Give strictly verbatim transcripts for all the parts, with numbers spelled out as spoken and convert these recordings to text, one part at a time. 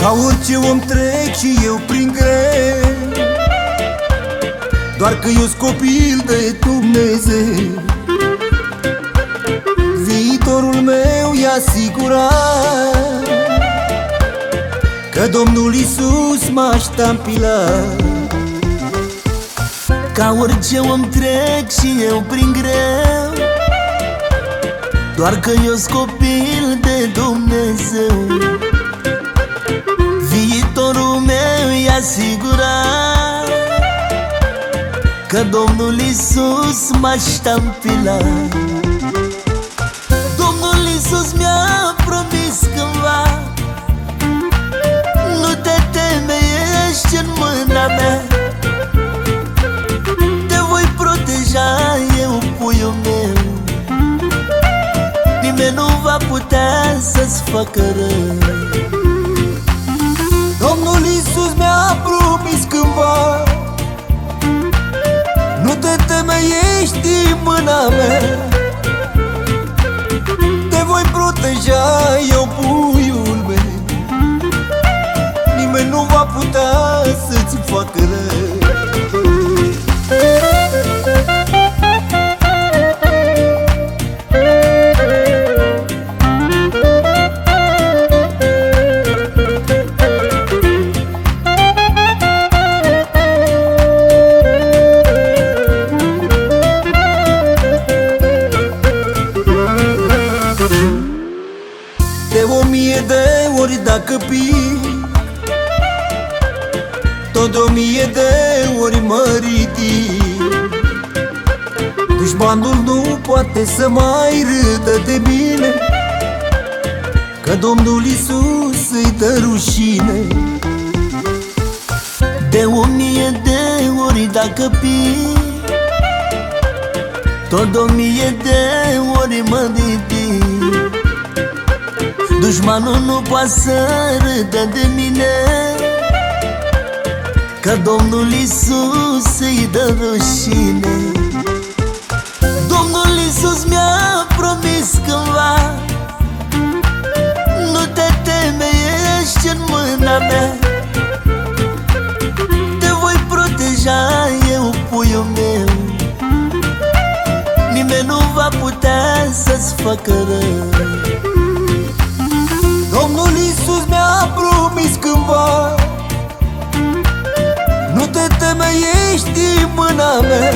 Ca orice om trec și eu prin greu, doar că eu-s copil de Dumnezeu. Viitorul meu e asigurat, că Domnul Iisus m-a ștampilat. Ca orice om trec și eu prin greu, doar că eu-s copil de Dumnezeu. Viitorul meu e asigurat, că Domnul Iisus m-a ștampilat. Domnul Iisus mi-a promis cândva: nu te teme, ești în mâna mea, te voi proteja, eu puiul meu. Nimeni nu va putea să-ți facă rău. Domnul Iisus mi-a promis cândva: nu te teme, ești în mâna mea, te voi proteja, eu puiul meu. Nimeni nu va putea să-ți facă rău. De o mie de ori dacă pic, tot de o mie de ori mă ridic. Dușmanul nu poate să mai râdă de mine, că Domnul Iisus îi dă rușine. De o mie de ori dacă pic, tot de o mie de ori mă ridic. Dușmanul nu poate să râdă de mine, că Domnul Iisus îi dă rușine. Domnul Iisus mi-a promis cândva: nu te teme, ești în mâna mea, te voi proteja, eu puiul meu. Nimeni nu va putea să-ți facă rău. Domnul Iisus mi-a promis cândva: nu te teme, ești în mâna mea,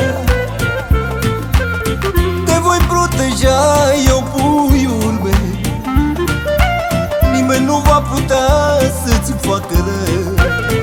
te voi proteja, eu puiul meu. Nimeni nu va putea să-ți facă rău.